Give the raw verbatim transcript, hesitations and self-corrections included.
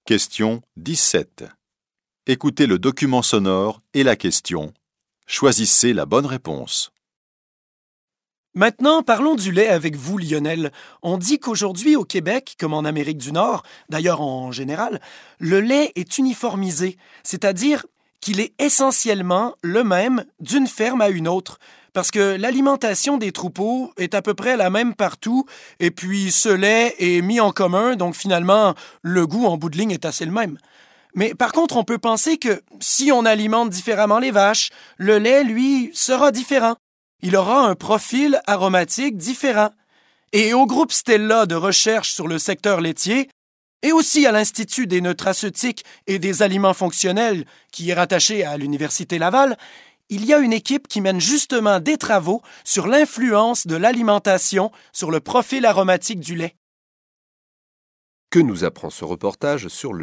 Question dix-sept. Écoutez le document sonore et la question. Choisissez la bonne réponse. Maintenant, parlons du lait avec vous, Lionel. On dit qu'aujourd'hui, au Québec, comme en Amérique du Nord, d'ailleurs en général, le lait est uniformisé, c'est-à-dire qu'il est essentiellement le même d'une ferme à une autre, parce que l'alimentation des troupeaux est à peu près la même partout, et puis ce lait est mis en commun, donc finalement, le goût en bout de ligne est assez le même. Mais par contre, on peut penser que si on alimente différemment les vaches, le lait, lui, sera différent. Il aura un profil aromatique différent. Et au groupe Stella de recherche sur le secteur laitier, et aussi à l'Institut des nutraceutiques et des aliments fonctionnels, qui est rattaché à l'Université Laval, il y a une équipe qui mène justement des travaux sur l'influence de l'alimentation sur le profil aromatique du lait. Que nous apprend ce reportage sur le lait ?